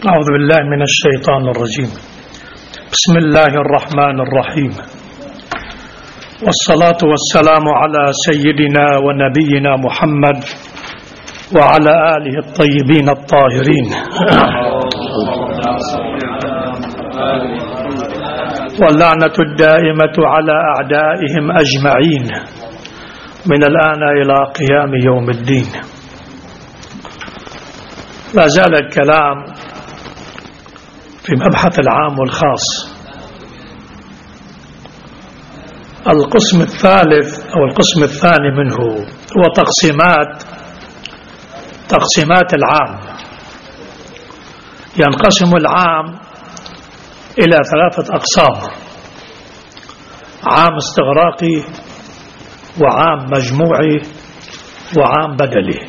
أعوذ بالله من الشيطان الرجيم. بسم الله الرحمن الرحيم، والصلاة والسلام على سيدنا ونبينا محمد وعلى آله الطيبين الطاهرين، واللعنة الدائمة على أعدائهم أجمعين من الآن إلى قيام يوم الدين. لا زال الكلام في مبحث العام والخاص. القسم الثالث أو القسم الثاني منه هو تقسيمات العام. ينقسم العام إلى 3 أقسام: عام استغراقي، وعام مجموعي، وعام بدلي.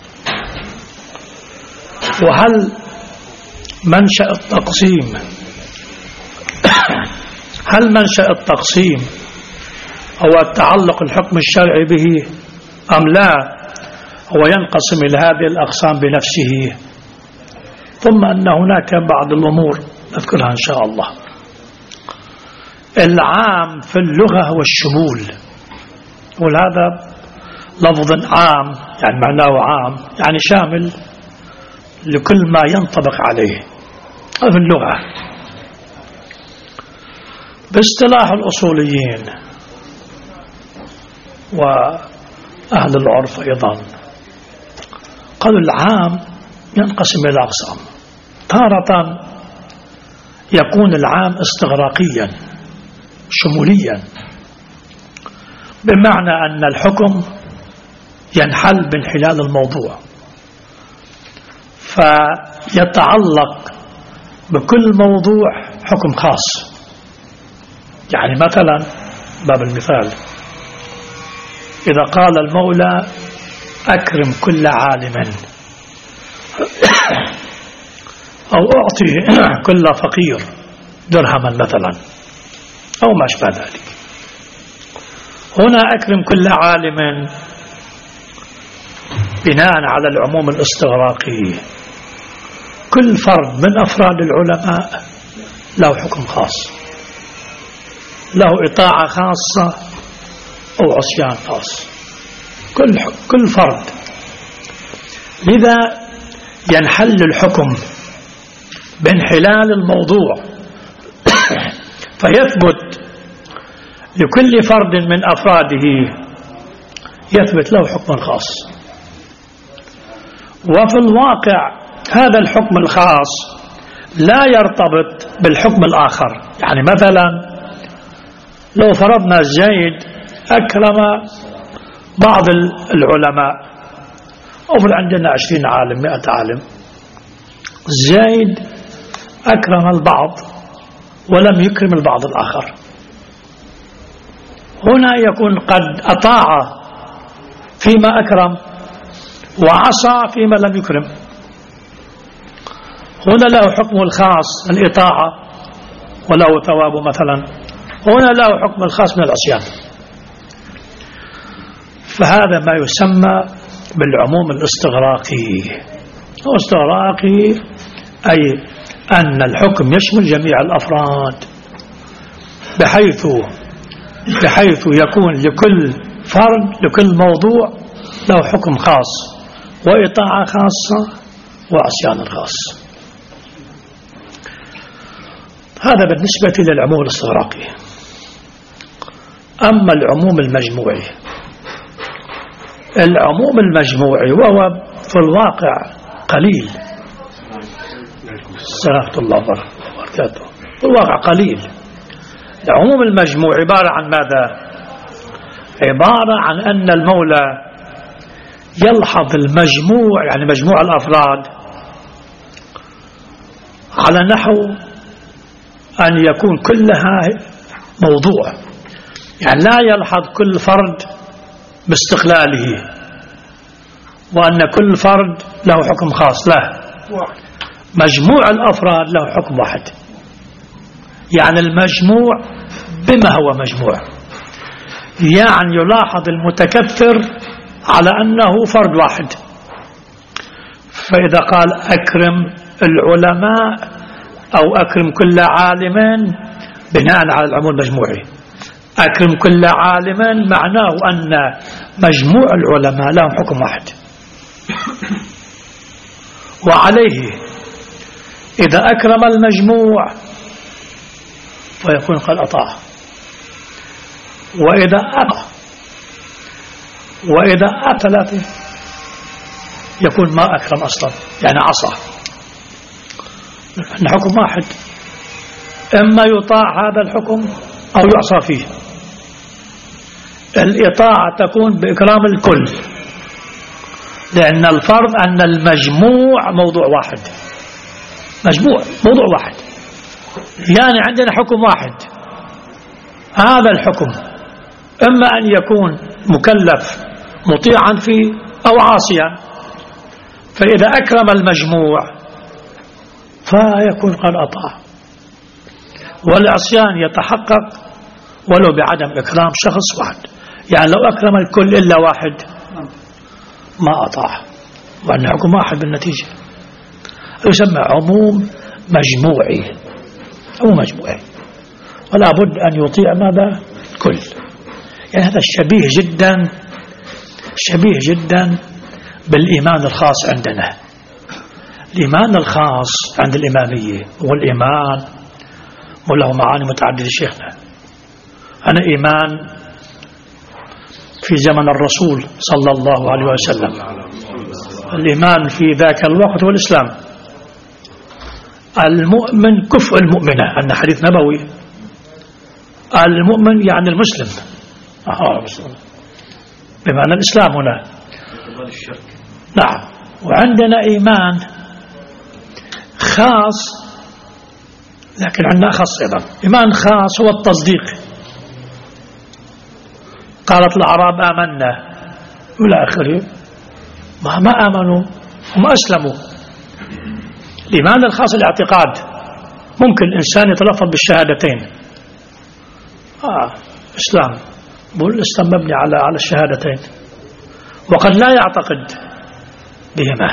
وهل منشأ التقسيم هو التعلق الحكم الشرعي به أم لا؟ هو ينقسم إلى هذه الأقسام بنفسه، ثم أن هناك بعض الأمور نذكرها إن شاء الله. العام في اللغة هو الشمول، وهذا لفظ عام يعني معناه عام، يعني شامل لكل ما ينطبق عليه في اللغة. باصطلاح الأصوليين وأهل العرف أيضا قالوا العام ينقسم إلى أقسام. تارة يكون العام استغراقيا شموليا، بمعنى أن الحكم ينحل بانحلال الموضوع، فيتعلق بكل موضوع حكم خاص. يعني مثلا باب المثال، إذا قال المولى أكرم كل عالم أو أعطي كل فقير درهما مثلا أو ما أشبه ذلك، هنا أكرم كل عالم بناء على العموم الاستغراقي. كل فرد من أفراد العلماء له حكم خاص، له إطاعة خاصة أو عصيان خاص، كل فرد. لذا ينحل الحكم بانحلال الموضوع، فيثبت لكل فرد من أفراده يثبت له حكم خاص. وفي الواقع هذا الحكم الخاص لا يرتبط بالحكم الآخر. يعني مثلا لو فرضنا زيد أكرم بعض العلماء، أفرض عندنا 20 عالم 100 عالم، زيد أكرم البعض ولم يكرم البعض الآخر، هنا يكون قد أطاع فيما أكرم وعصى فيما لم يكرم. هنا له حكم الخاص الإطاعة وله ثواب مثلا، هنا له حكم الخاص من العصيان. فهذا ما يسمى بالعموم الاستغراقي. واستغراقي أي أن الحكم يشمل جميع الأفراد، بحيث يكون لكل فرد لكل موضوع له حكم خاص وإطاعة خاصة وعصيان خاص. هذا بالنسبة للعموم الاستغراقي. أما العموم المجموعي، العموم المجموعي وهو في الواقع قليل، سلامة الله وبركاته، في الواقع قليل. العموم المجموعي عبارة عن ماذا؟ عبارة عن أن المولى يلحظ المجموع، يعني مجموع الأفراد، على نحو أن يكون كلها موضوع. يعني لا يلحظ كل فرد باستقلاله وأن كل فرد له حكم خاص، لا، مجموع الأفراد له حكم واحد. يعني المجموع بما هو مجموع، يعني يلاحظ المتكثر على أنه فرد واحد. فإذا قال أكرم العلماء أو أكرم كل عالم بناء على العموم المجموعي. أكرم كل عالم معناه أن مجموع العلماء لهم حكم واحد، وعليه إذا أكرم المجموع فيكون قد أطاع، وإذا أتى يكون ما أكرم أصلا، يعني عصى. أن حكم واحد، إما يطاع هذا الحكم أو يعصى فيه. الإطاعة تكون بإكرام الكل، لأن الفرض أن المجموع موضوع واحد، موضوع واحد، يعني عندنا حكم واحد. هذا الحكم إما أن يكون مكلف مطيعا فيه أو عاصيا، فإذا أكرم المجموع فيكون قد أطاع، والعصيان يتحقق ولو بعدم إكرام شخص واحد. يعني لو أكرم الكل إلا واحد ما أطاع، وأن حكم واحد بالنتيجة. يسمى عموم مجموعي، ولا بد أن يطيع ماذا؟ الكل. يعني هذا شبيه جدا بالإيمان الخاص عندنا. الإيمان الخاص عند الإمامية هو الإيمان وله معاني متعددة. شيخنا أنا إيمان في زمن الرسول صلى الله عليه وسلم، الإيمان في ذاك الوقت هو الإسلام. المؤمن كفء المؤمنة، أن حديث نبوي. المؤمن يعني المسلم، بمعنى الإسلام هنا. نعم. وعندنا إيمان خاص، لكن عندنا أخص أيضا. إيمان خاص هو التصديق. قالت الأعراب آمنا إلى آخره، ما آمنوا هم أسلموا. الإيمان الخاص الاعتقاد. ممكن الإنسان يتلفظ بالشهادتين، إسلام، بقول الإسلام مبني على الشهادتين، وقد لا يعتقد بهما.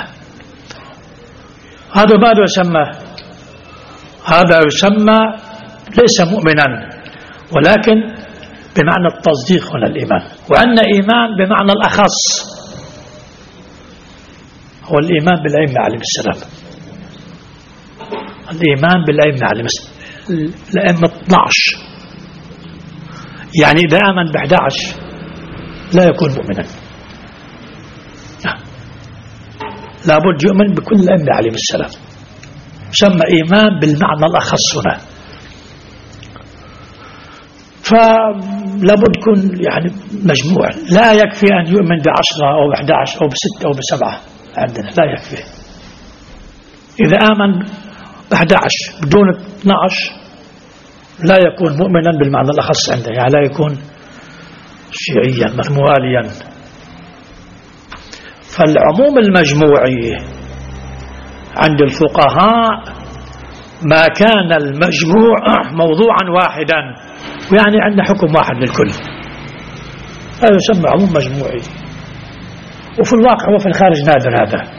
هذا ماذا يسمى؟ هذا يسمى ليس مؤمنا، ولكن بمعنى التصديق هنا الإيمان. وعندنا إيمان بمعنى الأخص هو الإيمان بالأئمة عليهم السلام. الإيمان بالأئمة عليهم السلام، الأئمة 12. يعني إذا آمن ب11 لا يكون مؤمنا، لابد يؤمن بكل الأئمة عليهم السلام. يسمى إيمان بالمعنى الأخص هنا. فلابد يكون يعني مجموع، لا يكفي أن يؤمن ب10 أو ب11 أو ب6 أو ب7 عندنا، لا يكفي. إذا آمن ب11 بدون 12 لا يكون مؤمنا بالمعنى الأخص عنده، يعني لا يكون شيعيا مواليا. فالعموم المجموعي عند الفقهاء ما كان المجموع موضوعا واحدا، ويعني عندنا حكم واحد للكل، هذا يسمى عموم مجموعي. وفي الواقع وفي الخارج نادر هذا.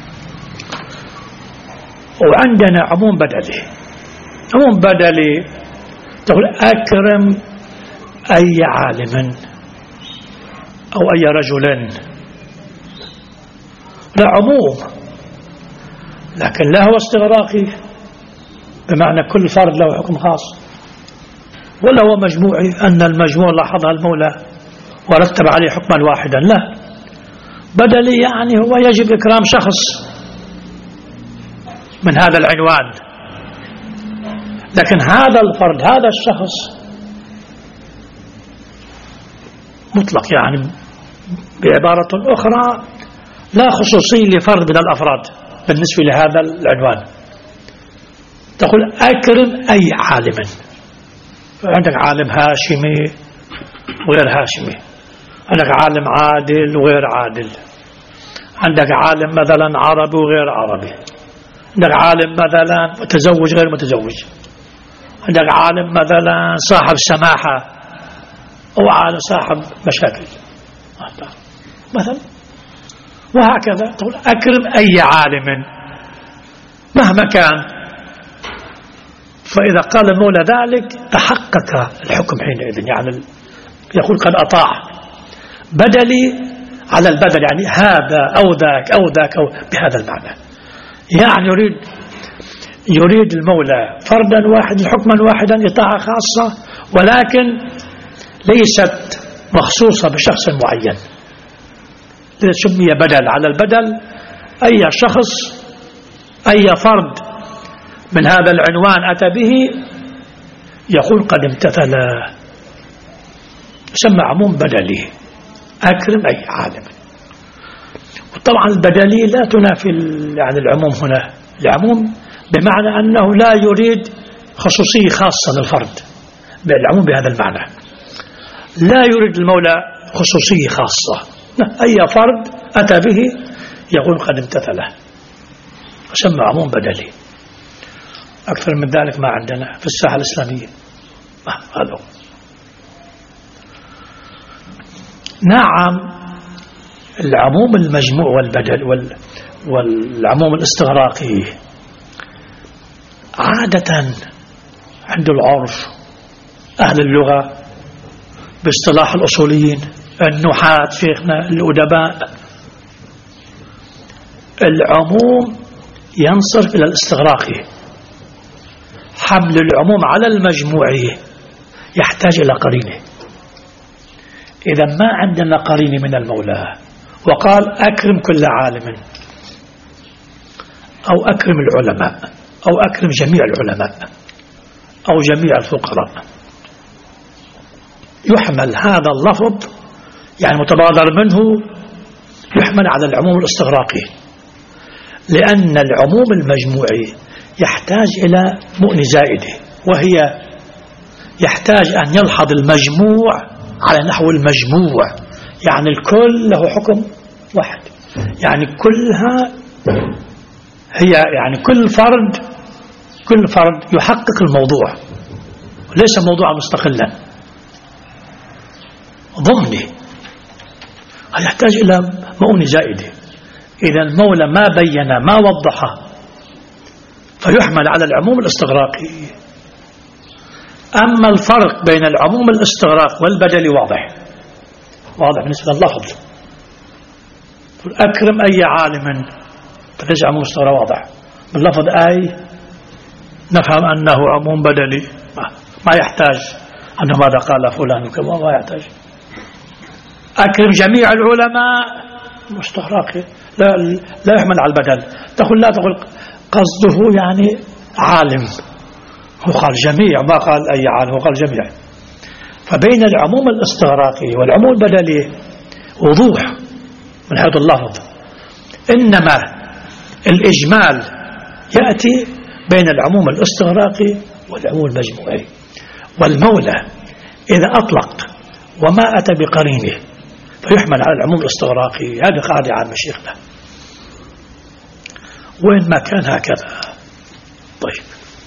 وعندنا عموم بدلي. عموم بدلي تقول أكرم أي عالم أو أي رجل، لا عموم، لكن لا هو استغراقي بمعنى كل فرد له حكم خاص، ولا هو مجموعي أن المجموع لاحظها المولى ورتب عليه حكما واحدا. لا، بدلي يعني هو يجب إكرام شخص من هذا العنوان، لكن هذا الفرد هذا الشخص مطلق، يعني بعبارة أخرى لا خصوصية لفرد من الأفراد بالنسبة لهذا العنوان. تقول أكرم أي عالم. عندك عالم هاشمي وغير هاشمي، عندك عالم عادل وغير عادل، عندك عالم مثلا عربي وغير عربي، عندك عالم مثلا متزوج غير متزوج، عندك عالم مثلا صاحب سماحة أو عالم صاحب مشاكل مثلا، وهكذا. تقول أكرم أي عالم مهما كان. فإذا قال المولى ذلك تحقق الحكم حينئذ، يعني يقول قد أطاع بدلي على البدل، يعني هذا أو ذاك أو ذاك أو بهذا المعنى. يعني يريد المولى فردا واحدا حكما واحدا إطاعة خاصة، ولكن ليست مخصوصة بشخص معين، سمي بدل على البدل. أي شخص أي فرد من هذا العنوان أتى به يقول قد امتثل، يسمى عموم بدلي، أكرم أي عالم. وطبعا البدلي لا تنافي يعني العموم هنا، العموم بمعنى أنه لا يريد خصوصية خاصة للفرد، العموم بهذا المعنى، لا يريد المولى خصوصية خاصة، أي فرد أتى به يقول قد امتثله، يسمى عموم بدلي. أكثر من ذلك ما عندنا في الساحة الإسلامية. هذا نعم. العموم المجموع والبدل والعموم الاستغراقي عادة عند العرف أهل اللغة باصطلاح الأصوليين النحاة شيخنا الأدباء، العموم ينصرف إلى الاستغراقي. حمل العموم على المجموعية يحتاج إلى قرينة. إذا ما عندنا قرينة من المولى وقال أكرم كل عالم أو أكرم العلماء أو أكرم جميع العلماء أو جميع الفقراء، يحمل هذا اللفظ يعني متبادر منه يحمل على العموم الاستغراقي، لأن العموم المجموعي يحتاج إلى مؤن زائدة، وهي يحتاج أن يلحظ المجموع على نحو المجموع، يعني الكل له حكم واحد، يعني كلها هي يعني كل فرد يحقق الموضوع ليس موضوعا مستقلا ضمني، يحتاج إلى مؤن زائدة. إذا المولى ما بين ما وضحه فيحمل على العموم الاستغراقي. أما الفرق بين العموم الاستغراق والبدل واضح بالنسبة لللفظ. أكرم أي عالم فليس عموم استغراق واضح، باللفظ أي نفهم أنه عموم بدلي، ما يحتاج أنه ماذا قال فلان وكما، ما يحتاج. أكرم جميع العلماء مستغراقي لا يحمل على البدل. لا تقول قصده يعني عالم، هو قال جميع، ما قال أي عالم، هو قال جميع. فبين العموم الاستغراقي والعموم البدلي وضوح من حيث اللفظ، إنما الإجمال يأتي بين العموم الاستغراقي والعموم المجموعي. والمولى إذا أطلق وما أتى بقرينه فيحمل على العموم الاستغراقي. هذه قاعدة عن مشيخنا وين ما كان هكذا. طيب،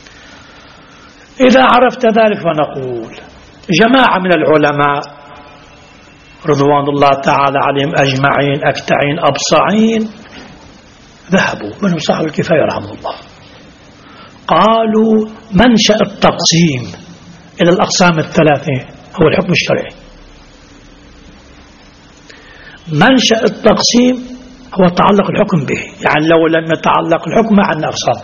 إذا عرفت ذلك فنقول جماعة من العلماء رضوان الله تعالى عليهم أجمعين أكتعين أبصعين ذهبوا، منهم صاحب الكفاية رحمه الله، قالوا منشأ التقسيم إلى الأقسام الثلاثة هو الحكم الشرعي. منشأ التقسيم هو تعلق الحكم به، يعني لو لم يتعلق الحكم مع الأقسام،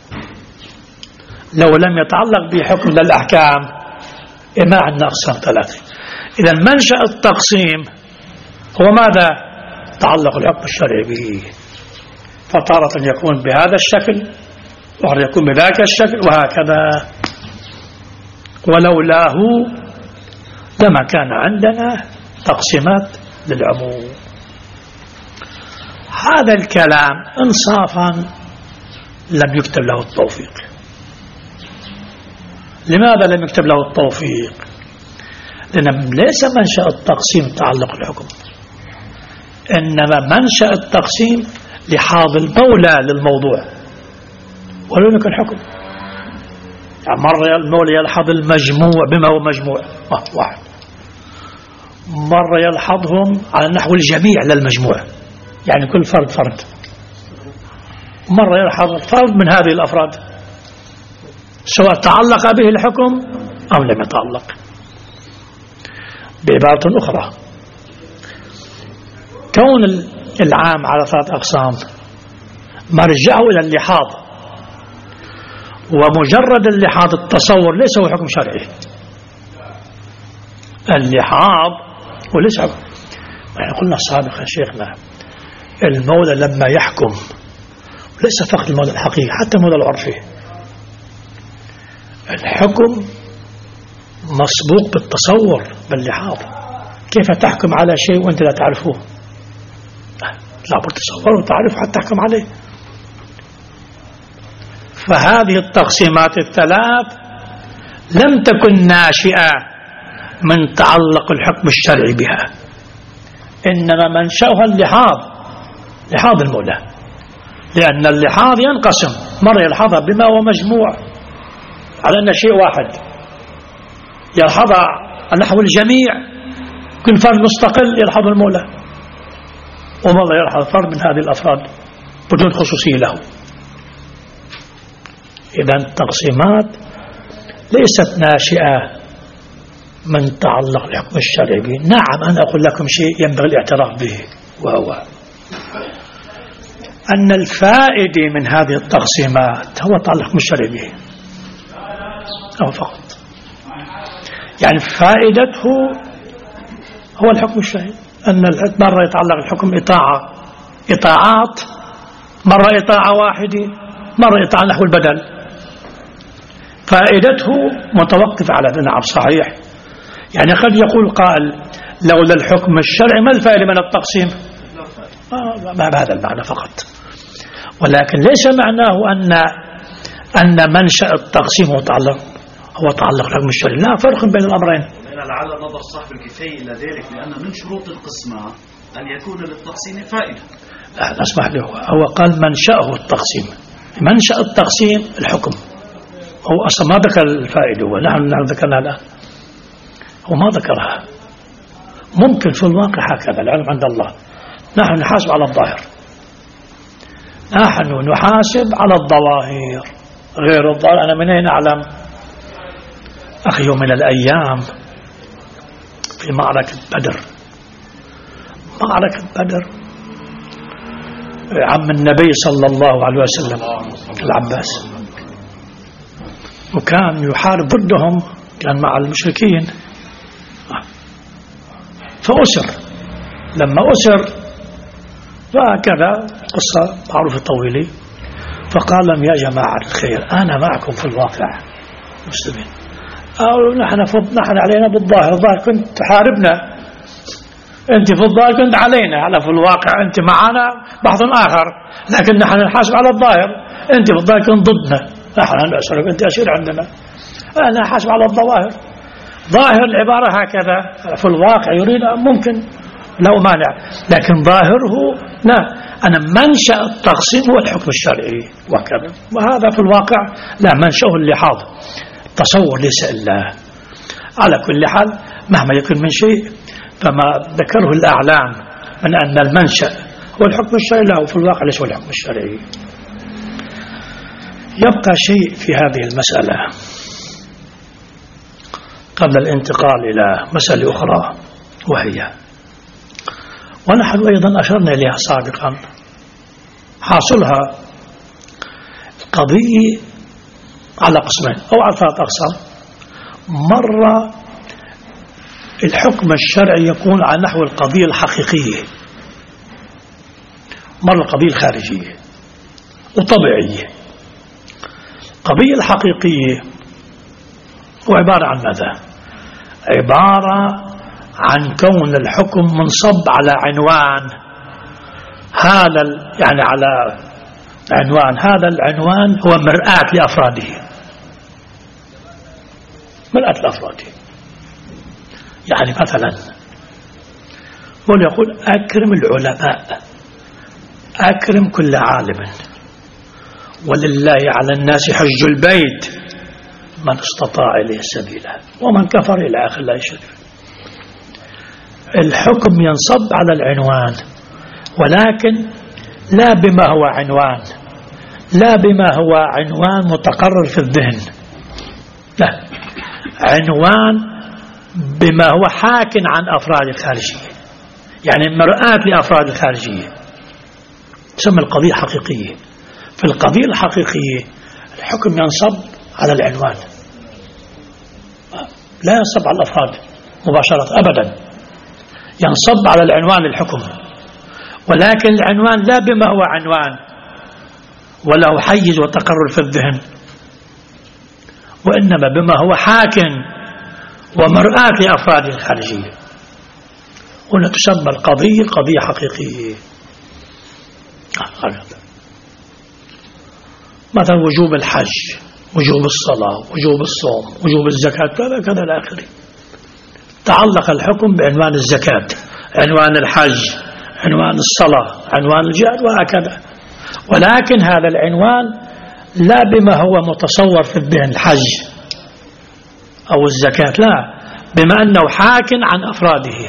لو لم يتعلق بحكم للأحكام ما عندنا أقسام ثلاثة. إذا منشأ التقسيم هو ماذا؟ تعلق الحكم الشرعي به، فتارة يكون بهذا الشكل وأخرى يكون بذاك الشكل وهكذا، ولولاه لما كان عندنا تقسيمات للعموم. هذا الكلام انصافا لم يكتب له التوفيق. لماذا لم يكتب له التوفيق؟ لأن ليس منشأ التقسيم تعلق الحكم، إنما منشأ التقسيم لحاظ المولى للموضوع ولو يكن حكم. يعني مرة المولى يلحظ المجموع بما هو مجموع واحد، مرة يلحظهم على نحو الجميع للمجموع، يعني كل فرد مرة يلحظ فرد من هذه الأفراد سواء تعلق به الحكم أو لم يتعلق. بعبارة أخرى، كون العام على 3 أقسام مرجعه إلى اللحاظ، ومجرد اللحاظ التصور ليس هو حكم شرعي. اللحاظ وليس حكم. يعني قلنا سابقا شيخنا المولى لما يحكم ليس فقط المولى الحقيقي، حتى المولى العرفي، الحكم مسبوق بالتصور باللحاظ. كيف تحكم على شيء وأنت لا تعرفه؟ لا بد تصوره وتعرفه حتى تحكم عليه. فهذه التقسيمات الثلاث لم تكن ناشئة من تعلق الحكم الشرعي بها، إنما منشأها لحاظ المولى، لأن اللحاظ ينقسم، مرة يلحظها بما هو مجموع على أن شيء واحد، يلحظها نحو الجميع، كل فرد مستقل يلحظ المولى، ومرة يلحظ فرد من هذه الأفراد بدون خصوصية له. إذن التقسيمات ليست ناشئة من تعلق الحكم الشرعي به. نعم، أنا أقول لكم شيء ينبغي الاعتراف به، وهو أن الفائدة من هذه التقسيمات هو تعلق الحكم الشرعي به، أو فقط. يعني فائدته هو الحكم الشرعي، أن مرة يتعلق الحكم إطاعات، مرة إطاعة واحدة، مرة إطاعة نحو البدل. فائدته متوقف على نعم صحيح. يعني قد يقول قائل لولا الحكم الشرعي ما الفائدة من التقسيم؟ ما بهذا المعنى فقط، ولكن ليس معناه أن منشأ التقسيم هو تعلق الحكم الشرعي. لا فرق بين الأمرين. لعل نظر صاحب الكفاية إلى ذلك، لأن من شروط القسمة أن يكون للتقسيم فائدة. لا اسمح له، هو قال منشأه التقسيم. منشأ التقسيم الحكم، هو أصلا ما ذكر الفائدة، ونحن ذكرنا الآن، هو ما ذكرها. ممكن في الواقع هكذا، العلم عند الله. نحن نحاسب على الظاهر، نحن نحاسب على الظواهر، غير الظاهر أنا من أين أعلم؟ أخي يوم من الأيام في معركة بدر، عم النبي صلى الله عليه وسلم العباس، وكان يحارب ضدهم، كان مع المشركين، فأسر. لما أسر فهكذا قصة معروفة طويلة، فقال لهم يا جماعة الخير أنا معكم في الواقع مسلمين، أو نحن علينا بالظاهر، الظاهر كنت تحاربنا، أنت في الظاهر كنت علينا، على في الواقع أنت معنا بحث آخر، لكن نحن نحاسب على الظاهر، أنت في الظاهر كنت ضدنا، نحن نسألك أنت أسير عندنا، أنا حاسب على الظواهر. ظاهر العبارة هكذا، في الواقع يريد ممكن لو مانع، لكن ظاهره لا، أنا منشأ التقسيم هو الحكم الشرعي وكذا، وهذا في الواقع لا، منشأه اللحاظ، التصور ليس إلا. على كل حال مهما يكون من شيء فما ذكره الأعلام من أن المنشأ هو الحكم الشرعي له، في الواقع ليس هو الحكم الشرعي. يبقى شيء في هذه المسألة قبل الانتقال إلى مسألة أخرى، وهي ونحن أيضا أشرنا إليها سابقا، حاصلها القضية على قسمين أو على 3 أقسام. مرة الحكم الشرعي يكون على نحو القضية الحقيقية، مرة القضية الخارجية وطبيعية. القضية الحقيقية هو عبارة عن ماذا؟ عبارة عن كون الحكم منصب على عنوان، يعني على عنوان، هذا العنوان هو مرآة لأفراده، مرآة لأفراده. يعني مثلا هو يقول أكرم العلماء، أكرم كل عالم، ولله على الناس حج البيت من استطاع إليه سبيلا ومن كفر إلى آخر لا يشرك. الحكم ينصب على العنوان، ولكن لا بما هو عنوان، لا بما هو عنوان متقرر في الذهن، لا، عنوان بما هو حاك عن أفراد الخارجية، يعني مرآة لأفراد الخارجية، تسمى القضية حقيقية. في القضية الحقيقية الحكم ينصب على العنوان، لا ينصب على الأفراد مباشرة أبدا، ينصب على العنوان الحكم، ولكن العنوان لا بما هو عنوان وله حيز وتقرر في الذهن، وإنما بما هو حاك ومرآة لأفراد الخارجية. هنا تسمى القضية قضية حقيقية. مثلا وجوب الحج، وجوب الصلاة، وجوب الصوم، وجوب الزكاة، كذا كذا إلى آخره. تعلق الحكم بعنوان الزكاة، عنوان الحج، عنوان الصلاة، عنوان الجهاد، وهكذا. ولكن هذا العنوان لا بما هو متصور في الذهن، الحج أو الزكاة، لا، بما أنه حاك عن أفراده،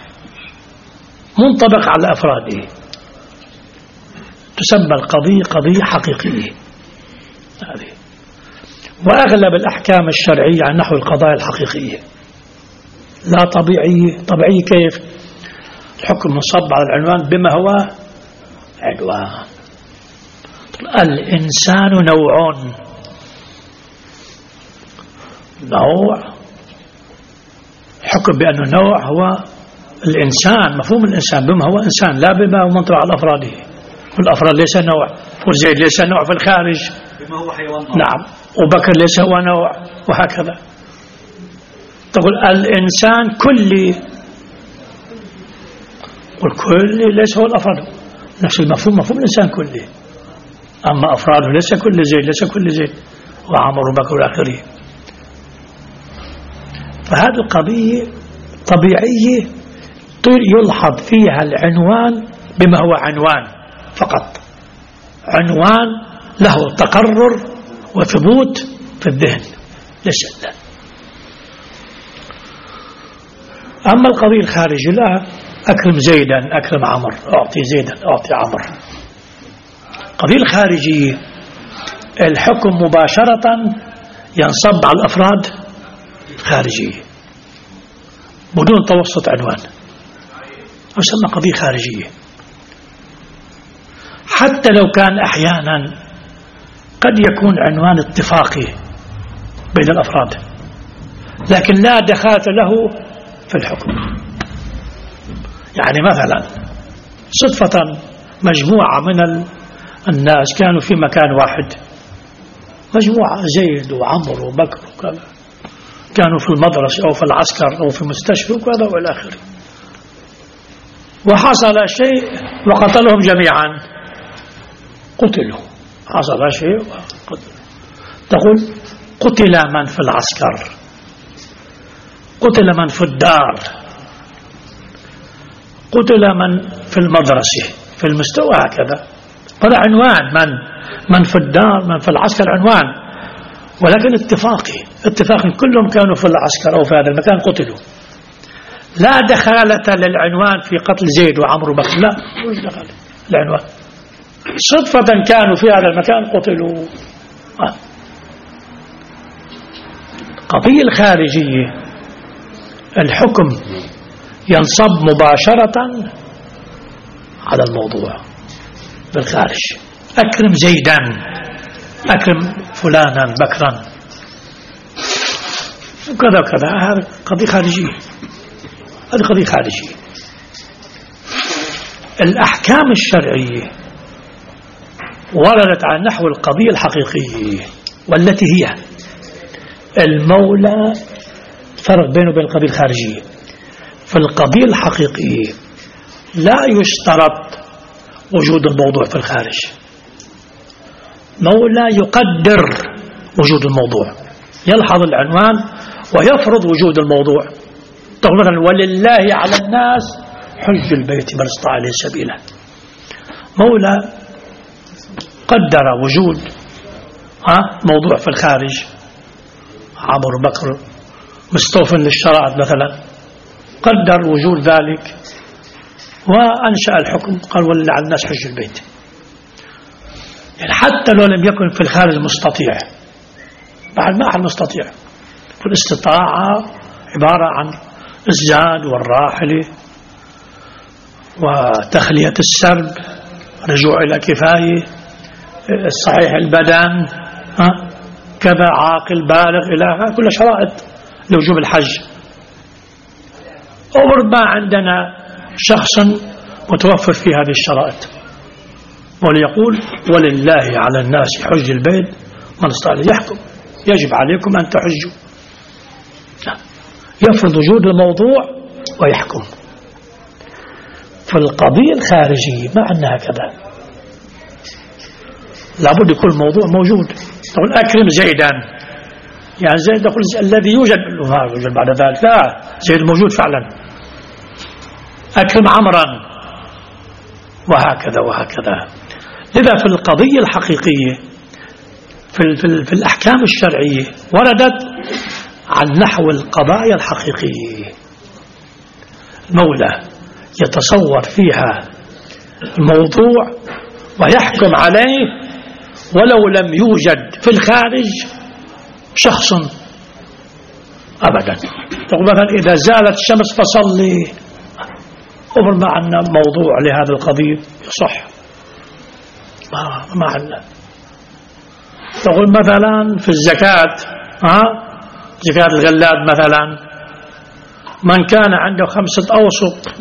منطبق على أفراده، تسمى القضية قضية حقيقية. هذه وأغلب الأحكام الشرعية عن نحو القضايا الحقيقية، لا طبيعية. طبيعية كيف؟ الحكم منصب على العنوان بما هو عنوان. الإنسان نوع، حكم بأنه نوع هو الإنسان، مفهوم الإنسان بما هو إنسان، لا بما هو منطبق على أفراده. والأفراد ليس نوع، وزيد ليس نوع في الخارج، بما هو حيوان. نعم، وبكر ليس هو نوع، وهكذا. تقول الإنسان كلي، والكل ليس هو الأفراد، نفس المفهوم، مفهوم الإنسان كلي. أما أفراده ليس كل زيد، ليس كل زيد وعمر وبكر والآخرين. فهذه القضية طبيعية يلحظ فيها العنوان بما هو عنوان فقط، عنوان له تقرر وثبوت في الذهن، ليس لا. أما القضية الخارجية لا، أكرم زيدا، أكرم عمر، أعطي زيدا، أعطي عمر. القضية الخارجية الحكم مباشرة ينصب على الأفراد الخارجية بدون توسط عنوان، يسمى قضية خارجية. حتى لو كان أحيانا قد يكون عنوان اتفاقي بين الأفراد، لكن لا دخالة له في الحكم. يعني مثلا صدفة مجموعة من الناس كانوا في مكان واحد، مجموعة زيد وعمر وبكر وكذا، كانوا في المدرسة أو في العسكر أو في مستشفى وكذا وإلى آخره، وحصل شيء وقتلهم جميعا، قتلوا، حصل شيء وقتلوا. تقول قتل من في العسكر، قتل من في الدار، قتل من في المدرسة، في المستوى، هكذا. هذا عنوان، من في الدار، من في العسكر، عنوان، ولكن اتفاقي كلهم كانوا في العسكر أو في هذا المكان قتلوا. لا دخالة للعنوان في قتل زيد وعمر وبكر، لا، مش دخل العنوان، صدفة كانوا في هذا المكان قتلوا. القضية الخارجية الحكم ينصب مباشرة على الموضوع بالخارج، أكرم زيدا، أكرم فلانا بكرا، وكذا وكذا. هذه قضية خارجية، هذه قضية خارجية. الأحكام الشرعية وردت على نحو القضية الحقيقية، والتي هي المولى. فرق بينه وبين القضية الخارجية. في القضية الحقيقية لا يشترط وجود الموضوع في الخارج، مولى يقدر وجود الموضوع، يلحظ العنوان ويفرض وجود الموضوع. تقول مثلا ولله على الناس حج البيت من استطاع إليه سبيلا، مولى قدر وجود موضوع في الخارج، عمر بكر مستوفن للشرائع مثلا، قدر وجود ذلك وأنشأ الحكم، قال ولله على الناس حج البيت. يعني حتى لو لم يكن في الخارج مستطيع، بعد ما أحد مستطيع. فالاستطاعة عبارة عن الزاد والراحلة وتخلية السرب، رجوع إلى كفاية، صحيح البدن، كذا عاقل بالغ، إلى كل شرائط لوجوب الحج. وربما عندنا شخص متوفر في هذه الشرائط، وليقول ولله على الناس حج البيت من استطاع يحكم، يجب عليكم أن تحجوا. يفرض وجود الموضوع ويحكم. في القضية الخارجية ما عندنا هكذا، لابد يكون الموضوع موجود. تقول أكرم زيدا، يعني زيد يقول الذي يوجد، ما يوجد بعد ذلك، لا، زيد موجود فعلا. أكرم عمرا، وهكذا وهكذا. لذا في القضية الحقيقية في الأحكام الشرعية وردت عن نحو القضايا الحقيقية. المولى يتصور فيها الموضوع ويحكم عليه ولو لم يوجد في الخارج شخص أبدا. تقول مثلا إذا زالت الشمس فصلي، أمر ما عندنا موضوع لهذا القضية يصح، ما عندنا. تقول مثلا في الزكاة، زكاة الغلاب مثلا، من كان عنده 5 أوسق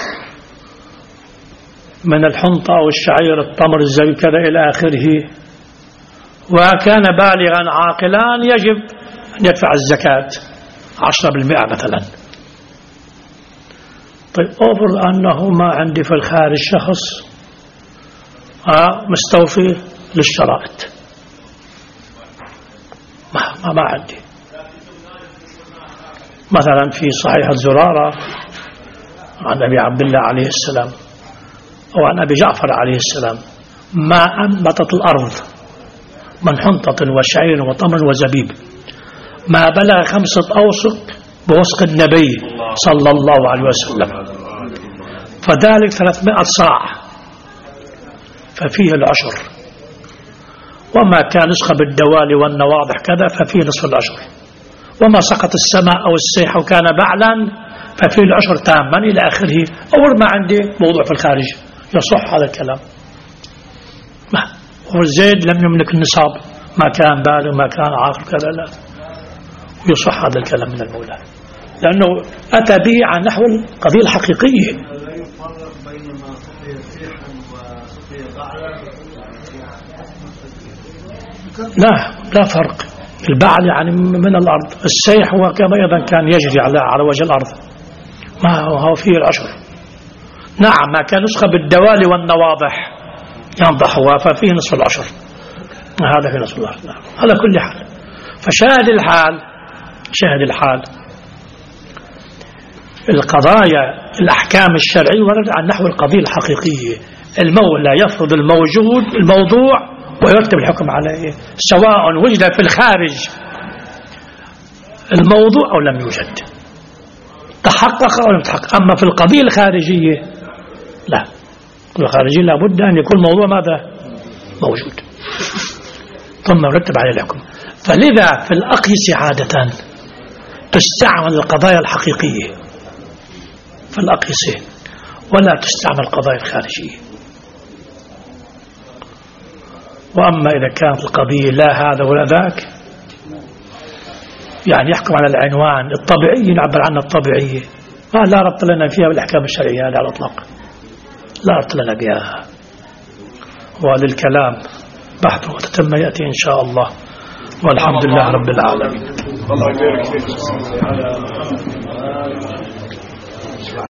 من الحنطة أو الشعير التمر الزبيب كذا إلى آخره، وكان بالغا عاقلا، يجب أن يدفع الزكاة 10% مثلا. طيب أفرض أنه ما عندي في الخارج شخص مستوفي للشرائط، ما عندي. مثلا في صحيح الزرارة عن أبي عبد الله عليه السلام أو عن أبي جعفر عليه السلام: ما أنبتت الأرض من حنطة وشعير وتمر وزبيب ما بلغ 5 أوسق بوسق النبي صلى الله عليه وسلم، فذلك 300 صاع، ففيه العشر. وما كان يسقى بالدوالي والنواضح كذا ففيه نصف العشر. وما سقط السماء أو السيح وكان بعلا ففيه العشر تاما إلى آخره. أول ما عندي موضوع في الخارج يصح هذا الكلام. والزيد لم يملك النصاب، ما كان بالغ ما كان عاقل كذا، لا، ويصح هذا الكلام من المولى لأنه أتى به عن نحو القضية الحقيقية. لا فرق. البعل يعني من الأرض، السيح هو كما أيضا كان يجري على وجه الأرض، ما هو فيه العشر. نعم، ما كان يسقى بالدوالي والنواضح ينضح ففيه نصف العشر، هذا في نصف العشر. على كل حال، فشاهد الحال القضايا الأحكام الشرعية ورد عن نحو القضية الحقيقية. المولى يفرض الموضوع ويرتب الحكم عليه، سواء وجد في الخارج الموضوع أو لم يوجد، تحقق أو لم يتحقق. أما في القضية الخارجية لا، الخارجية لابد أن يكون الموضوع ماذا؟ موجود، ثم يرتب عليه الحكم. فلذا في الأقيس عادة تستعمل القضايا الحقيقية في الأقيسة ولا تستعمل القضايا الخارجية. وأما إذا كانت القضية لا هذا ولا ذاك، يعني يحكم على العنوان الطبيعي، نعبر عنها الطبيعية، لا ربط لنا فيها بالأحكام الشرعية على الأطلاق، لا ربط لنا بها. وللكلام بحث وتتم يأتي إن شاء الله، والحمد لله رب العالمين.